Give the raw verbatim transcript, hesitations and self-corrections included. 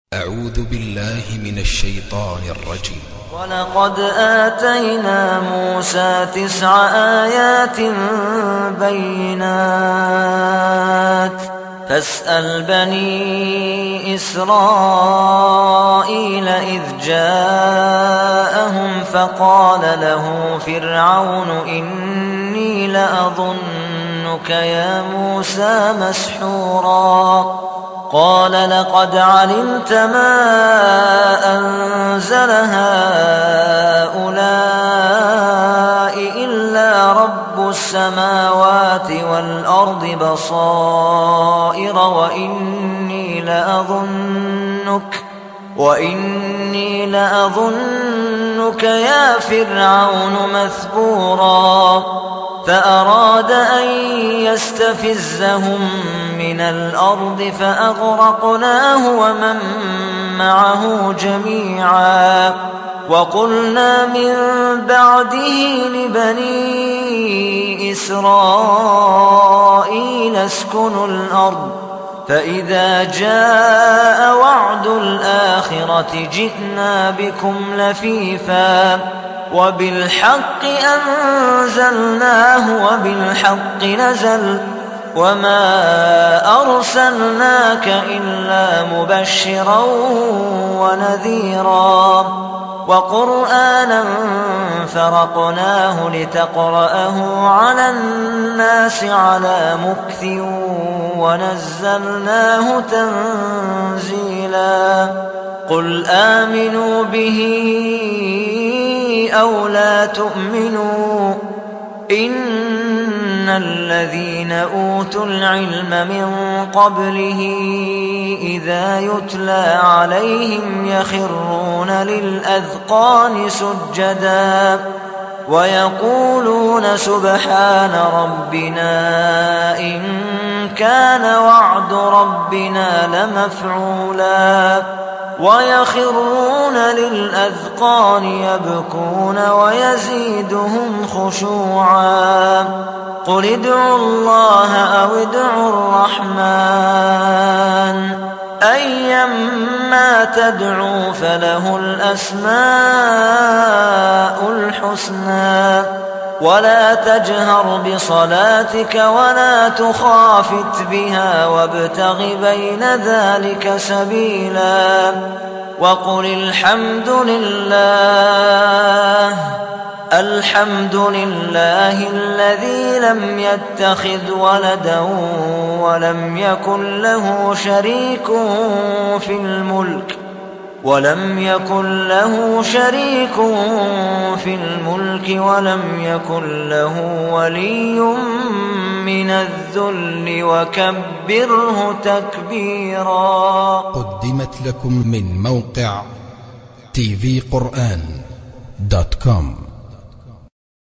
أعوذ بالله من الشيطان الرجيم. ولقد آتينا موسى تسع آيات بينات فاسأل بني إسرائيل إذ جاءهم فقال له فرعون إني لأظنك يا موسى مسحورا قال لقد علمت ما أنزل هؤلاء إلا رب السماوات والأرض بصائر وإني لأظنك وإني لأظنك يا فرعون مثبورا فأراد أن يستفزهم من الأرض فأغرقناه ومن معه جميعا وقلنا من بعده لبني إسرائيل اسكنوا الأرض فإذا جاء وعد الآخرة جئنا بكم لفيفا وبالحق أنزلناه وبالحق نزل وما أرسلناك إلا مبشرا ونذيرا وقرآنا فرقناه لتقرأه على الناس على مكث ونزلناه تنزيلا قل آمنوا به أو لا تؤمنوا إن الذين أوتوا العلم من قبله إذا يتلى عليهم يخرون للأذقان سجدا ويقولون سبحان ربنا إن كان وعد ربنا لمفعولا ويخرون للأذقان يبكون ويزيدهم خشوعا قل ادعوا الله أو ادعوا الرحمن أيما تدعوا فله الأسماء الحسنى ولا تجهر بصلاتك ولا تخافت بها وابتغ بين ذلك سبيلا وقل الحمد لله الحمد لله الذي لم يتخذ ولدا ولم يكن له شريك في الملك ولم يكن له شريك في الملك ولم يكن له ولي من الذل وكبره تكبيرا. قدمت لكم من موقع تي في قرآن دوت كوم.